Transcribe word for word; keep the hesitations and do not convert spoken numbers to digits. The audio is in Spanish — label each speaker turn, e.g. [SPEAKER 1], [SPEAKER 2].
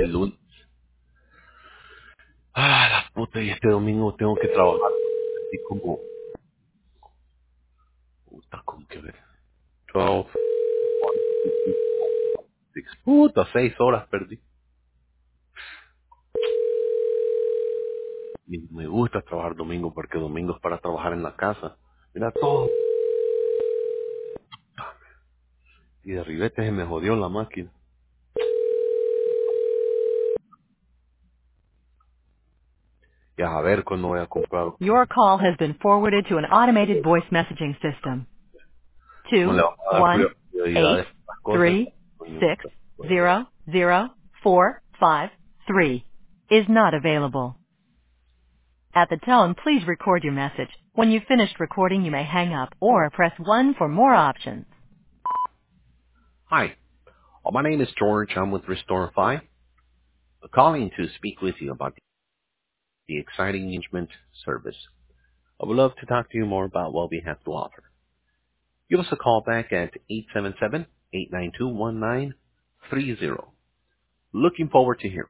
[SPEAKER 1] el lunes. Ah, la puta, y este domingo tengo que trabajar. Así como, puta, como que ver. doce, seis, puta, seis horas perdí. Y me gusta trabajar domingo porque domingo es para trabajar en la casa. Mira todo. Y de ribete se me jodió la máquina. Y a ver cuándo voy a comprar.
[SPEAKER 2] Your call has been forwarded to an automated voice messaging system.
[SPEAKER 1] No
[SPEAKER 2] Two
[SPEAKER 1] le vamos a dar
[SPEAKER 2] one
[SPEAKER 1] prioridad a
[SPEAKER 2] eight
[SPEAKER 1] estas cosas.
[SPEAKER 2] three
[SPEAKER 1] Coño,
[SPEAKER 2] six
[SPEAKER 1] puta, pues.
[SPEAKER 2] zero zero four five three is not available. At the tone, please record your message. When you've finished recording, you may hang up or press one for more options.
[SPEAKER 1] Hi, uh, my name is George. I'm with Restorify. I'm calling to speak with you about the exciting engagement service. I would love to talk to you more about what we have to offer. Give us a call back at eight seven seven, eight nine two, one nine three zero. Looking forward to hearing.